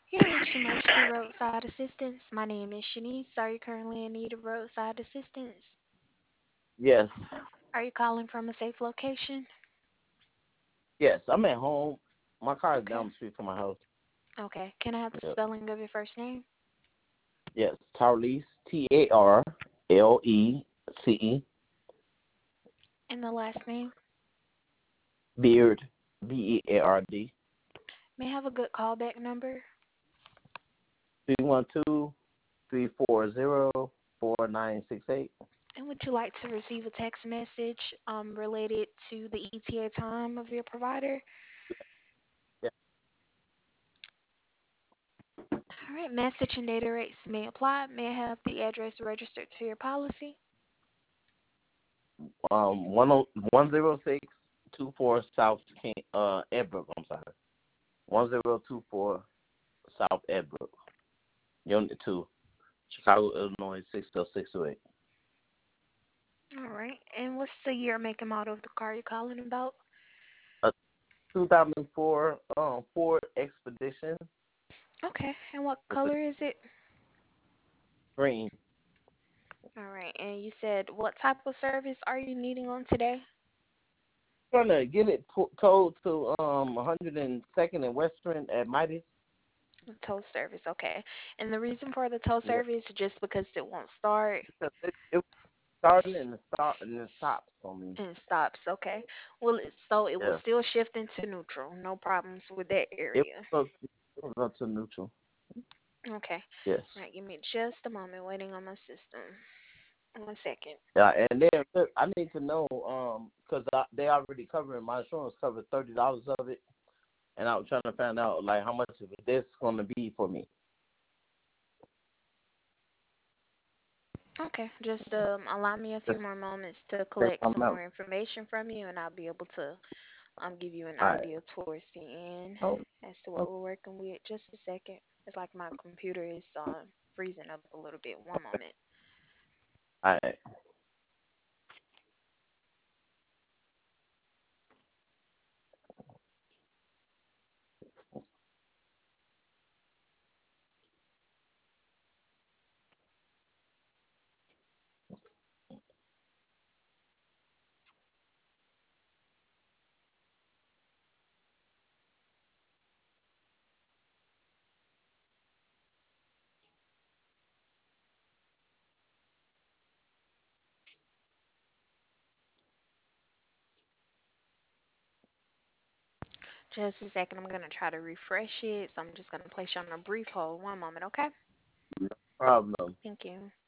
You have reached Emergency Roadside Assistance. My name is Shanice. Are you currently in need of roadside assistance? Yes, Are you calling from a safe location? yes. I'm at home. My car is Okay. down the street from my house. Okay. Can I have the Yep. spelling of your first name Yes, Tarlease, Tarlecee, and the last name? Beard, Beard, May I have a good callback number? 312-340-4968. And would you like to receive a text message related to the ETA time of your provider? Yeah. All right. Message and data rates may apply. May I have the address registered to your policy? 10624 South King, Edbrook. I'm sorry, 1024 South Edbrook, Unit 2, Chicago, Illinois 60628. All right. And what's the year, make, and model of the car you're calling about? A 2004 Ford Expedition, Okay. And what it's a color is it? green. All right. And you said what type of service are you needing on today? Trying to get it towed to 102nd and Western at Mighty. Tow service. Okay. And the reason for the tow Yeah, service is just because it won't start because it was starting and it stops on me. and stops. Okay. Well, so it will Yeah, still shift into neutral. No problems with that it area. was it was up to neutral. Okay. Yes. All right. Give me just a moment waiting on my system. 1 second. Yeah, and then look, I need to know because they already covering my insurance covered $30 of it, and I was trying to find out like how much of this going to be for me. Okay. Just allow me a few Just more moments to check collect some something more out. information from you, and I'll be able to give you an All right. idea towards the end Oh, as to what oh, we're working with. Just a second. It's like my computer is freezing up a little bit. One moment. all right. Just a second. I'm gonna try to refresh it. So I'm just gonna place you on a brief hold. One moment, okay? No problem. Thank you.